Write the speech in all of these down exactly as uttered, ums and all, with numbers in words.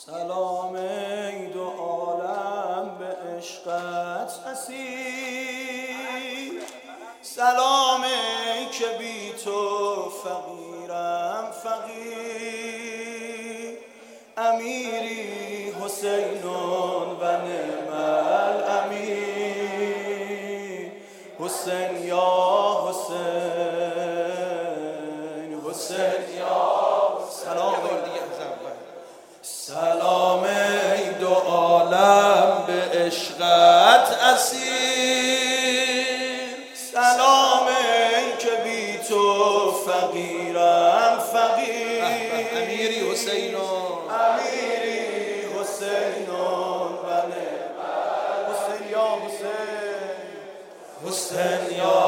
سلام ای دو عالم به عشقت اسیر، سلام ای که بی تو فقیرم فقیر. امیری حسینون و نعم الامیر، حسین یا حسین، حسین یا سلام سلام ای دو عالم به عشقت اسیر، سلام ای که بی تو فقیرم فقیر. امیری حسینون، امیری حسینون و نعم حسین یا حسین، حسین یا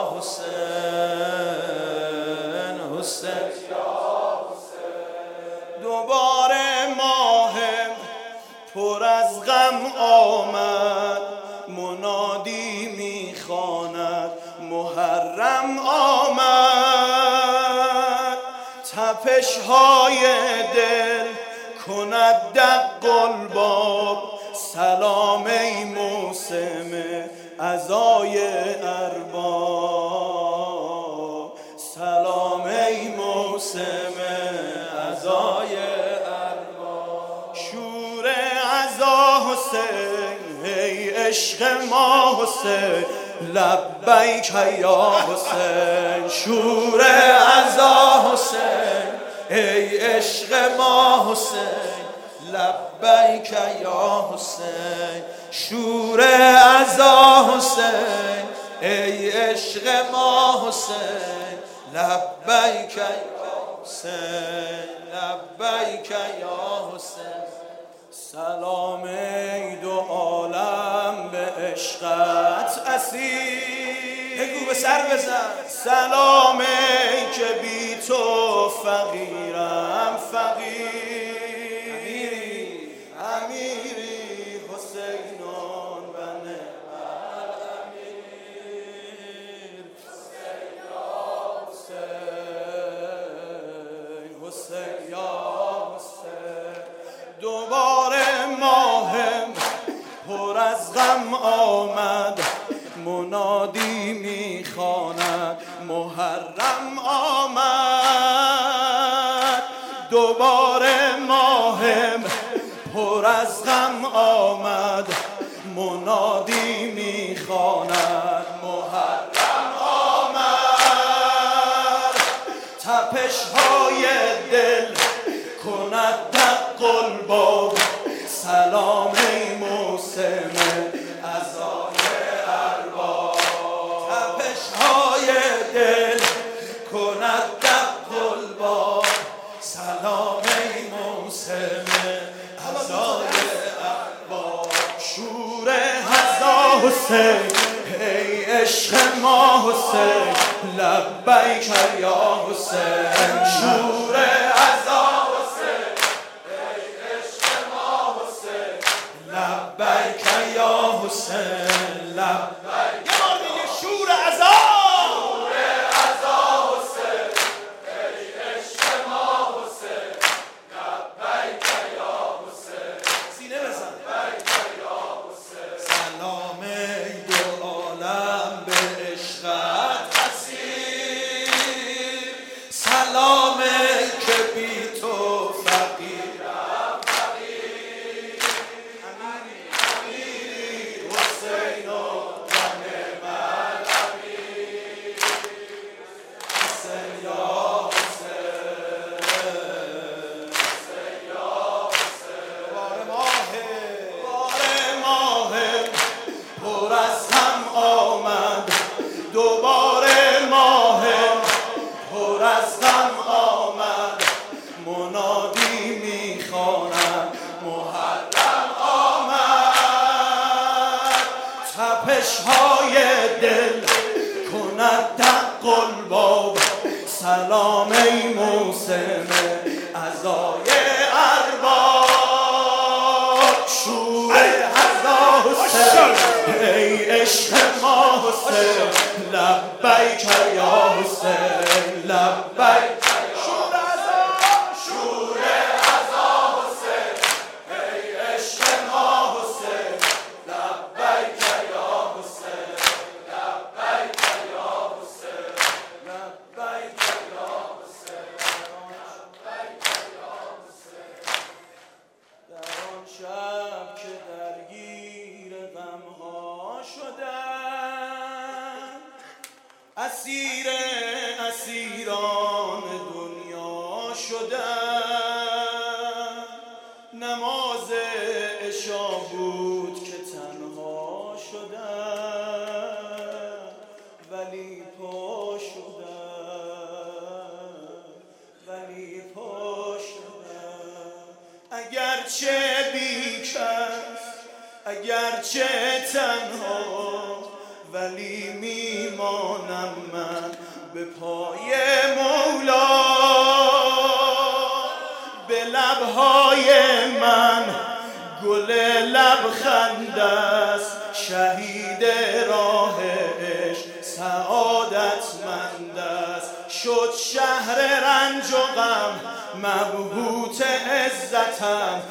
حسین، حسین یا حسین. دوباره ماهم پر از غم آمد، منادی میخواند محرم آمد. تپش های دل کند دق الباب، سلام ای موسم عزای ارباب، سلام ای موسم عزای ارباب. شور عزا حسین ای عشق ما حسین، لبیک یا حسین. شور عزا حسین ای عشق ما حسین، لبیک یا حسین. شور عزا حسین ای عشق ما حسین، لبیک یا حسین، لبیک یا حسین. سلام ای دو عالم به عشقت اسیر، بگو به سر بزن. سلام ای که بی تو فقیرم فقیر. امیری امیری حسینون و نعم الامیر، حسین یا حسین، حسین یا حسین. دوباره ماهم پر از غم آمد، منادی میخواند محرم آمد. دوباره ماهم پر از غم آمد، منادی میخواند محرم آمد. تپش های دل کند دق الباب، سلام ای موسم عزای ارباب. تپش های دل کند دق الباب، سلام ای موسم عزای ارباب. شور عزا حسین ای عشق ما حسین، لبیک یا حسین. شور عزا حسین ای عشق ما حسین، لبیک یا حسین، لبیک. یه بار دیگه شور عزا. شور عزا حسین ای عشق ما حسین، لبیک یا حسین، سینه بزن. لبیک یا حسین. سلام ای دو عالم به عشقت اسیر، سلام ای که بی تو فقیرم فقیر. امیری حسینون و نعم الامیر، حسین یا حسین، حسین یا حسین. بار ماهم بار ماهم پر از هم آمد، دوباره ماهم پر از غم آمد، منادی میخواند محرم آمد. تپش های دل کند دق الباب، سلام ای موسم عزای ارباب. شور عزا حسین ای عشق ما حسین، لبیک یا حسین، لبیک. شور عزا، شور عزا حسین اسیر اسیران دنیا شدم. نماز عشا بود که تنها شدم، ولی پا شدم، ولی پا شدم. اگرچه بیکس، اگرچه تنها، ولی میمانم من به پای مولا. به لبهای من گل لبخند است، شهید راه عشق سعادتمند است. شد شهر رنج و غم مبهوت عزتم،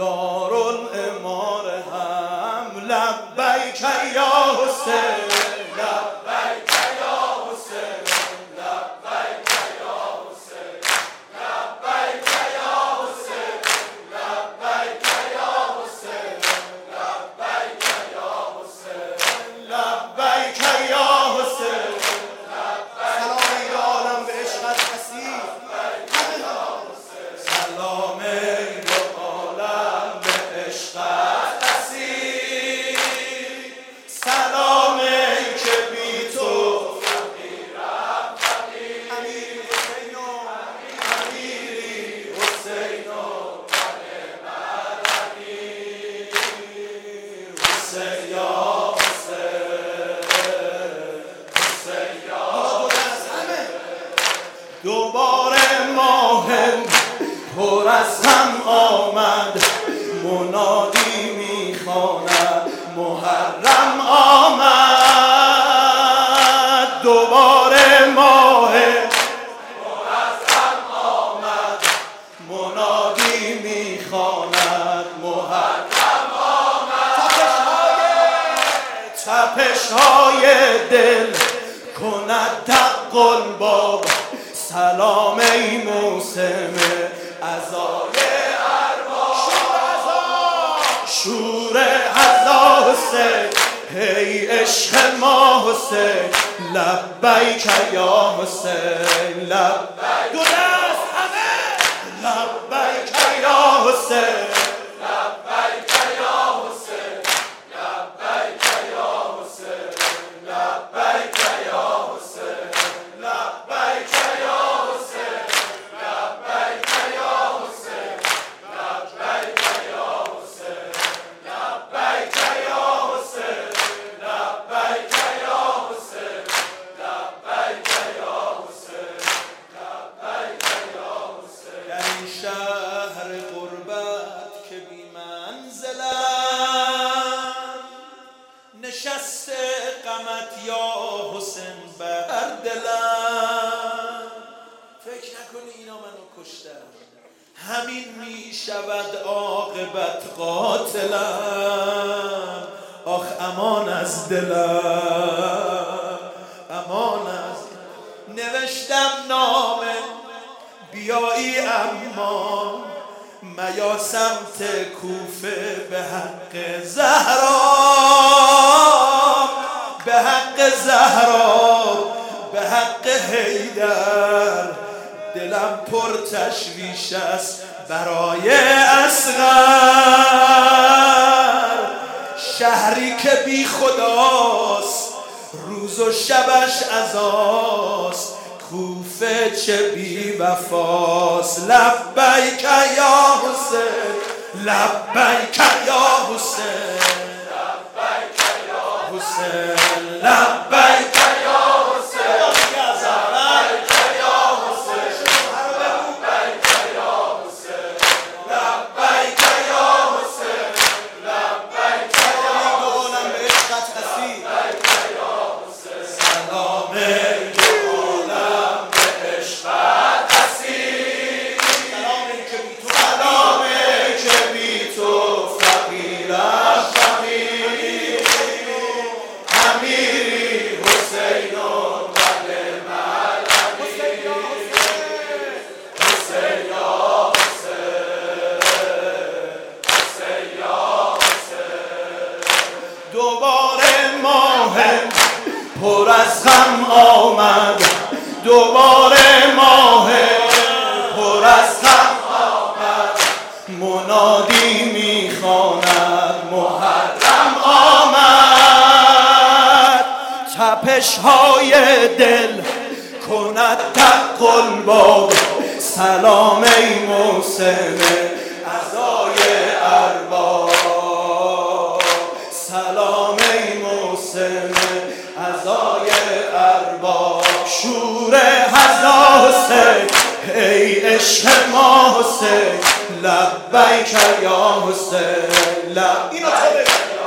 دارالامارهم. لبیک یا حسین، لبیک یا حسین، لبیک یا حسین، لبیک یا حسین، لبیک یا حسین، لبیک یا حسین، لبیک یا حسین. سلام ای عالم به عشقت اسیر، سلام ای عالم به عشقت اسیر. سلام ای که بی تو فقیرم فقیر. امیری حسین و امیری حسین و حسین یا حسین، حسین یا حسین. دوباره ماهم پر از هم آمد، منادی میخواند محرم آمد. دوباره ماه پر از هم آمد، منادی میخواند محرم آمد. تپش های دل کند دق الباب، سلام ای موسم عزای ارباب. شور عزا حسین، ای عشق ما حسین. لبیک یا حسین، لبیک. دو دست همه لبیک یا حسین، لبیک یا حسین، لبیک یا حسین، لبیک یا حسین، لبیک یا حسین، لبیک یا حسین، لبیک یا حسین، لبیک یا حسین، لبیک یا حسین، لبیک یا حسین، لبیک یا حسین. در این شهر غربت که بی منزلم، نشسته غمت یا حسین بر دلم. فکر نکنی اینا منو کشتن، همین می شود عاقبت قاتلم. آخ امان از دلم، امان از نوشتم نامه بیایی، اما میا سمت کوفه به حق زهرا، به حق زهرا، به حق حیدر. دلم پر تشویش است برای اصغر. شهری که بی خداست، روز و شبش عزاست. کوفه چه بی وفاست. لبیک یا حسین، لبیک یا حسین، لبیک یا حسین، لبیک یا حسین، لبیک یا حسین، لبیک یا حسین، لبیک یا حسین، لبیک یا عالم به عشقت اسیر. سلام ای عالم به عشقت اسیر. سلام ای که بی تو فقیر. پر از غم آمد دوباره ماه پر از غم آمد منادی میخواند محرم آمد تپش های دل کند دق الباب سلام ای موسم عزای ارباب سلام ای موسم عزای ارباب شور حسین ای عشق ما حسین لبیک یا حسین لب اینو